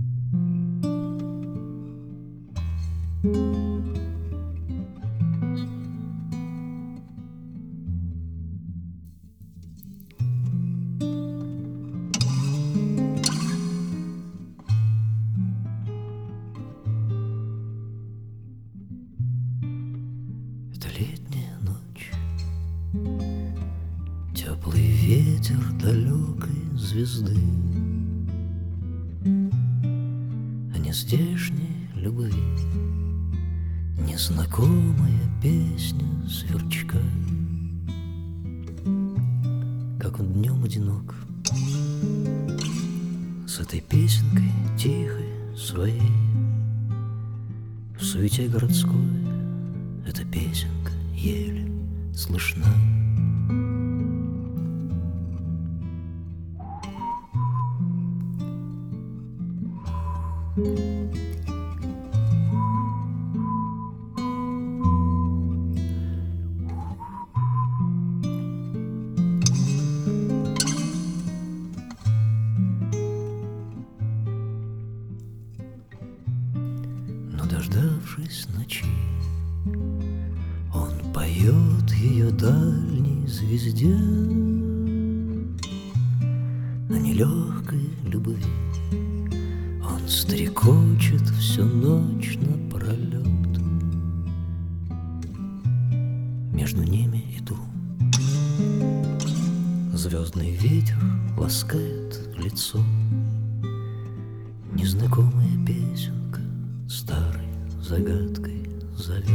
Это летняя ночь, теплый ветер далекой звезды, а нездешней любви незнакомая песня сверчка. Как он днем одинок, с этой песенкой тихой своей, в суете городской эта песенка еле слышна. Но дождавшись ночи, он поет ее дальней звезде о нелегкой любви. Он стрекочет всю ночь напролет. Между ними иду. Звездный ветер ласкает лицо. Незнакомая песенка старой загадкой зовет.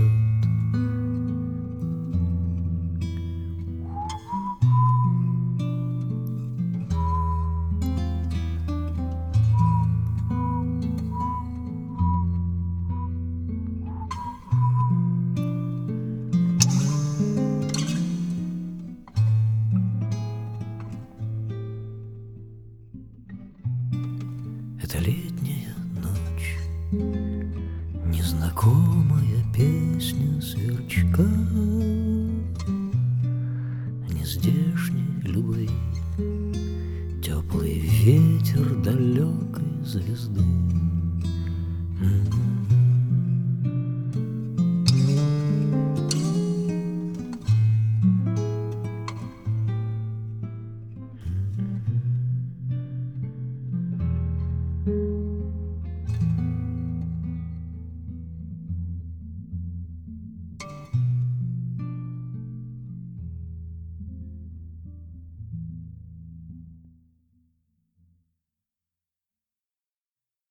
Это летняя ночь, незнакомая песня сверчка о нездешней любви, теплый ветер далекой звезды.